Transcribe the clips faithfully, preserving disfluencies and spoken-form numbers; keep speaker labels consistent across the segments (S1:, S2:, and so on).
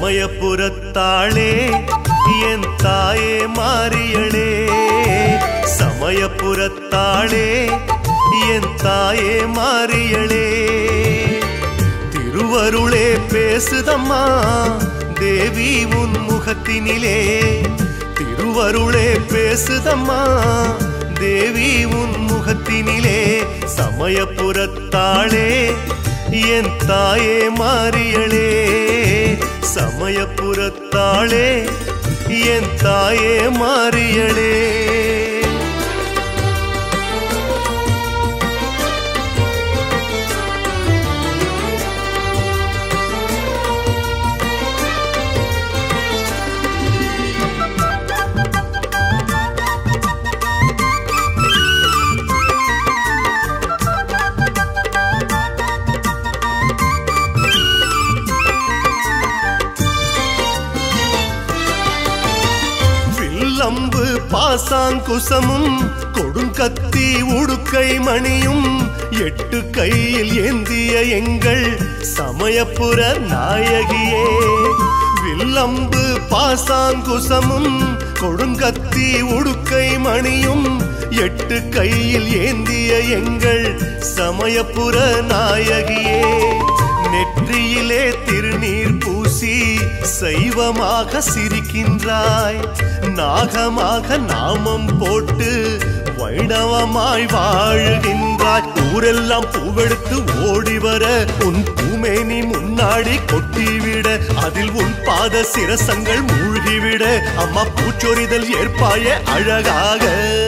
S1: சமயபுரத்தாளே என் தாயே மாரியளே, சமயபுரத்தாளே என் தாயே மாரியளே. திருவருளே பேசுதம்மா தேவி உன் முகத்தினிலே, திருவருளே பேசுதம்மா தேவி உன் முகத்தினிலே. சமயபுரத்தாளே என் தாயே மாரியளே, சமயபுரத்தாளே என் தாயே மாரியளே. அம்பு பாசாங்குசமும் கொடுங்கத்தி உடுக்கை மணியும் எட்டு கையில் ஏந்திய எங்கள் சமயபுர நாயகியே. வில்லம்பு பாசாங்குசமும் கொடுங்கத்தி உடுக்கை மணியும் எட்டு கையில் ஏந்திய எங்கள் சமயபுர நாயகியே. நெற்றியிலே திருநீர் பூசி சைவமாக சிரிக்கின்றாய், நாகமாக நாமம் போட்டு வைணவமாய் வாழுகின்றாய். ஊரெல்லாம் பூவெடுத்து ஓடிவர உன் பூமேனி முன்னாடி கொட்டிவிட, அதில் உன் பாத சிரசங்கள் மூழ்கிவிட அம்மா பூச்சொரிதல் ஏற்பாய அழகாக.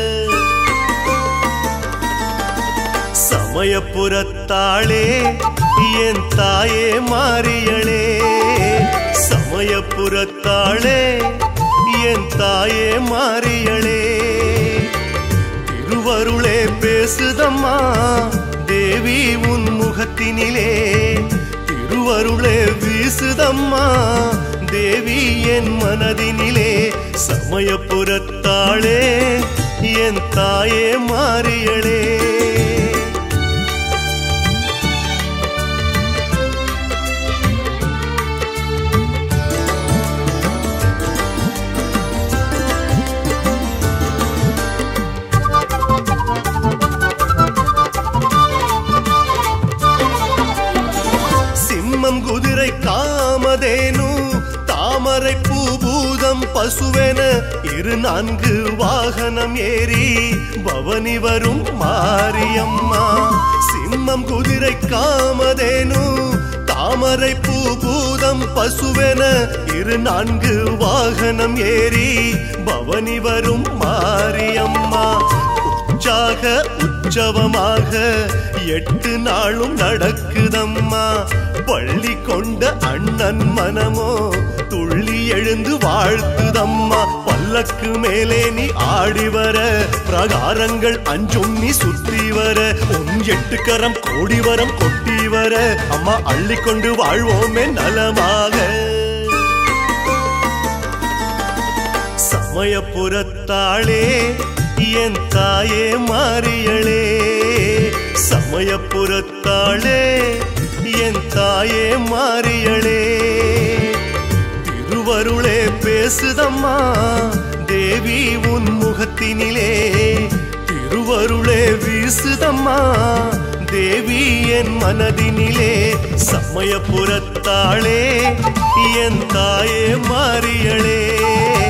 S1: சமயபுரத்தாளே என் தாயே மாரியளே, சமயபுரத்தாளே என் தாயே மாரியளே. திருவருளே பேசுதம்மா தேவி உன் முகத்தினிலே, திருவருளே வீசுதம்மா தேவி என் மனதினிலே. சமயபுரத்தாளே என் தாயே மாரியளே. குதிரை காமதேனு தாமரை பூபூதம் பசுவென இரு நான்கு வாகனம் ஏறி பவனி வரும் மாரியம்மா. சிம்மம் குதிரை காமதேனு தாமரை பூபூதம் பசுவென இரு நான்கு வாகனம் ஏறி பவனி வரும் மாரியம்மா. உற்சாக உற்சவமாக எட்டு நாளும் நடக்குதம்மா. பள்ளி கொண்ட அண்ணன் மனமோ துள்ளி எழுந்து வாழ்த்துதம்மா. பல்லக்கு மேலே நீ ஆடி வர, பிரகாரங்கள் அஞ்சும் நீ சுற்றி வர, உன் எட்டு கரம் கோடி வரம் கொட்டி வர அம்மா அள்ளிக்கொண்டு வாழ்வோமே நலமாக. சமயபுரத்தாளே என் தாயே மாரியளே, சமயபுரத்தாளே என் தாயே மாரியளே. திருவருளே பேசுதம்மா தேவி உன் முகத்தினிலே, திருவருளே வீசுதம்மா தேவி என் மனதினிலே. சமயபுரத்தாளே என் தாயே மாரியளே,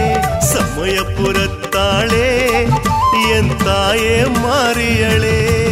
S1: சமயபுரத்தாளே என் தாயே மாரியளே.